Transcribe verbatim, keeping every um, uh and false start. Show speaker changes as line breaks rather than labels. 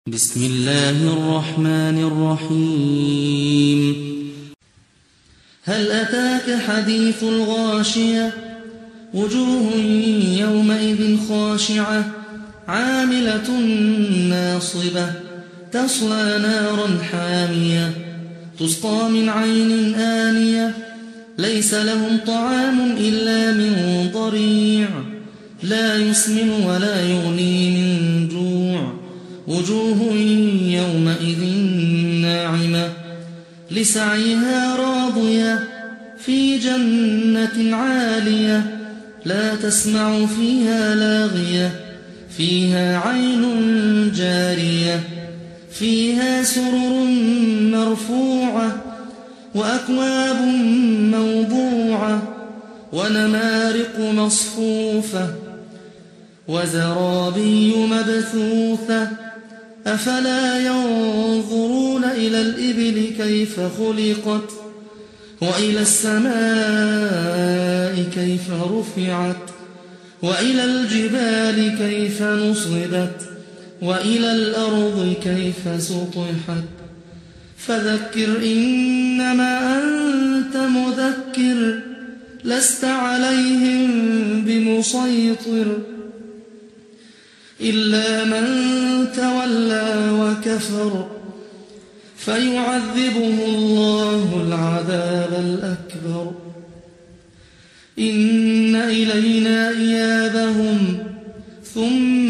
بسم الله الرحمن الرحيم. هل أتاك حديث الغاشية؟ وجوه يومئذ خاشعة عاملة ناصبة تصلى نارا حامية تسقى من عين آنية ليس لهم طعام إلا من ضريع لا يسمن ولا يغني من جوع وجوه يومئذ ناعمة لسعيها راضية في جنة عالية لا تسمع فيها لاغية فيها عين جارية فيها سرر مرفوعة وأكواب موضوعة ونمارق مصفوفة وزرابي مبثوثة أفلا ينظرون إلى الإبل كيف خلقت وإلى السماء كيف رفعت وإلى الجبال كيف نصبت وإلى الأرض كيف سطحت فذكر إنما أنت مذكر لست عليهم بمسيطر إلا من تولى وكفر فيعذبه الله العذاب الأكبر إن إلينا إيابهم ثم